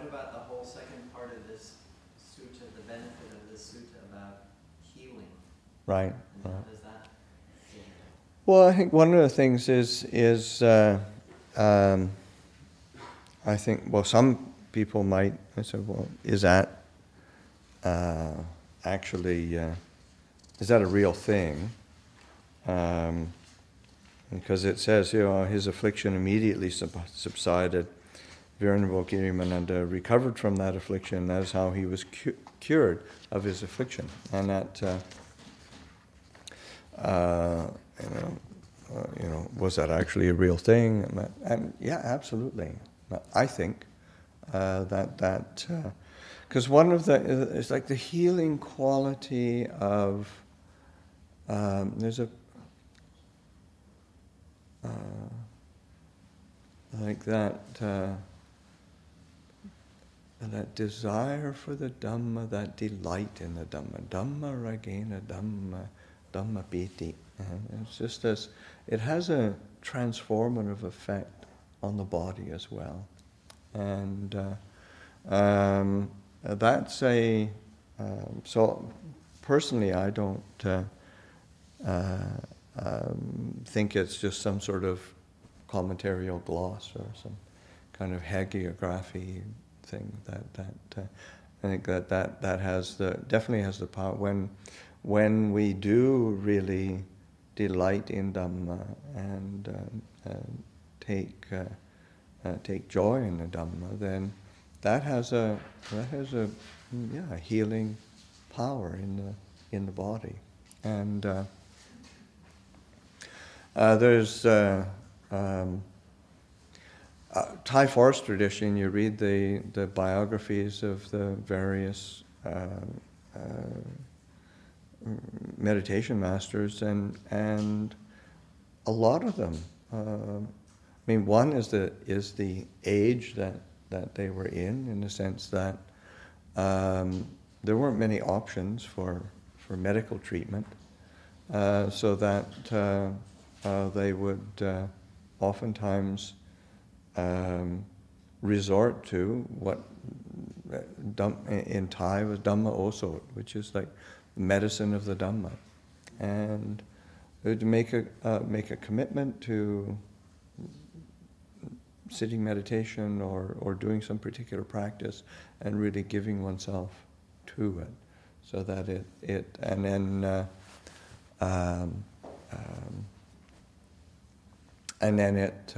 what about the whole second part of this sutta, the benefit of this sutta about healing? Right. And how does that fit in? Well, I think one of the things is I think, well, some people might say, well, is that actually, is that a real thing? Because it says, his affliction immediately subsided. Venerable Girimananda recovered from that affliction. That is how he was cured of his affliction. And that, was that actually a real thing? And yeah, absolutely. I think because one of it's like the healing quality of, there's a, like that desire for the Dhamma, that delight in the Dhamma. Dhamma ragena Dhamma piti. It's just as, it has a transformative effect on the body as well. And that's a, so personally I don't think it's just some sort of commentary or gloss or some kind of hagiography thing. I think that has definitely has the power when we do really delight in Dhamma and take joy in the Dhamma, then that has a healing power in the body. And there's Thai forest tradition. You read the biographies of the various meditation masters, and a lot of them. One is the age that they were in the sense that there weren't many options for medical treatment, so that they would oftentimes resort to what in Thai was Dhamma Osot, which is like medicine of the Dhamma, and to make a commitment to sitting meditation or doing some particular practice and really giving oneself to it, so that it and then it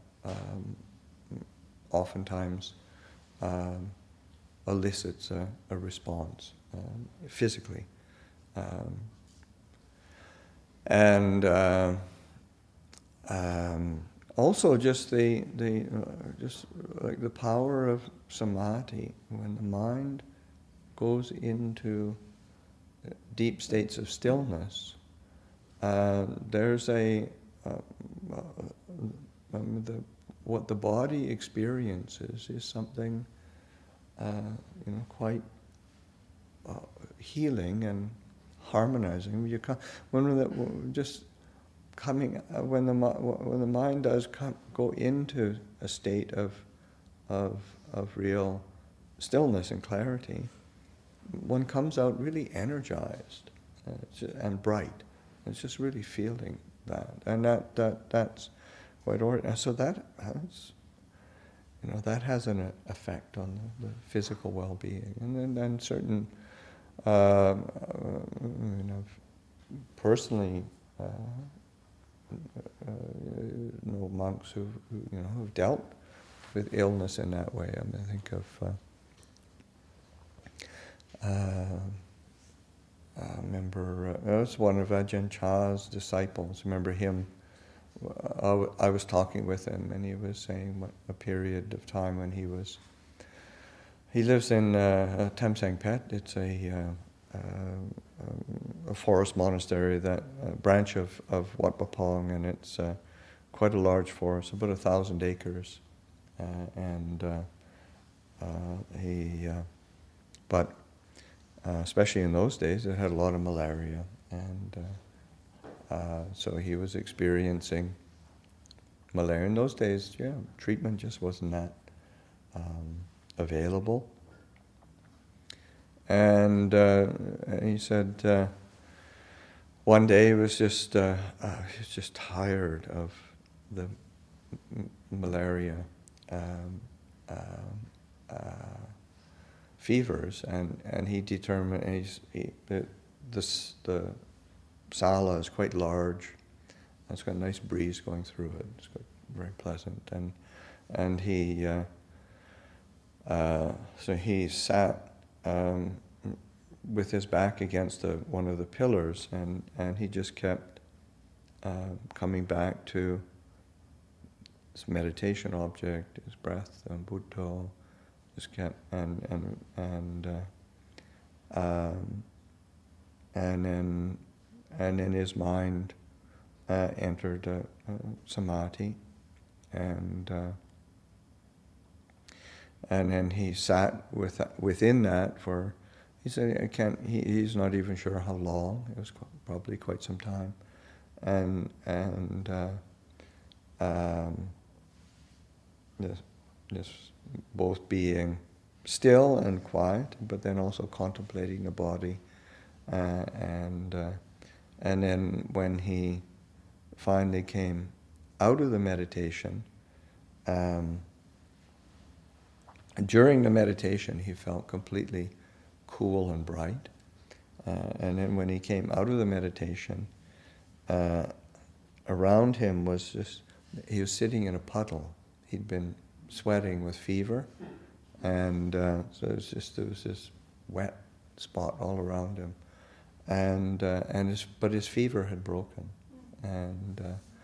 oftentimes elicits a response physically. Also just just like the power of samadhi, when the mind goes into deep states of stillness, there's what the body experiences is something quite healing and harmonizing. When the mind does go into a state of real stillness and clarity, one comes out really energized and bright. It's just really feeling that, and that's quite ordinary. So that has an effect on the physical well-being, and then certain personally monks who've dealt with illness in that way. I think of I remember it was one of Ajahn Chah's disciples. Remember him? I was talking with him, and he was saying what a period of time when he lives in Tam Phet. It's a forest monastery, that branch of Wat Pah Pong, and it's quite a large forest, about 1,000 acres, but especially in those days, it had a lot of malaria, and so he was experiencing malaria. In those days, treatment just wasn't that available. And he said one day he was just tired of the malaria fevers, and he determined the sala is quite large. It's got a nice breeze going through it. It's got very pleasant, and he so he sat with his back against one of the pillars, and he just kept coming back to his meditation object, his breath, and Buddha. Just kept and then his mind entered samadhi, and then he sat within that for, he said, he's not even sure how long. It was probably quite some time, and this both being still and quiet, but then also contemplating the body, and then when he finally came out of the meditation, during the meditation he felt completely cool and bright, and then when he came out of the meditation, around him was just, he was sitting in a puddle. He'd been sweating with fever, and so there was this wet spot all around him, but his fever had broken, and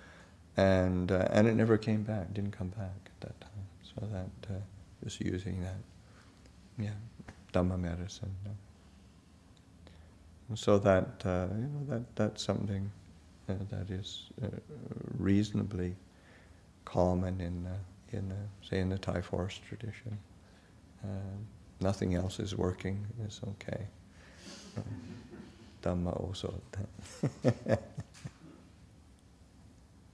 it never came back. Didn't come back at that time. So that just using that, Dhamma medicine. So that that's something that is reasonably common in the Thai forest tradition. Nothing else is working, it's okay. Dhamma also.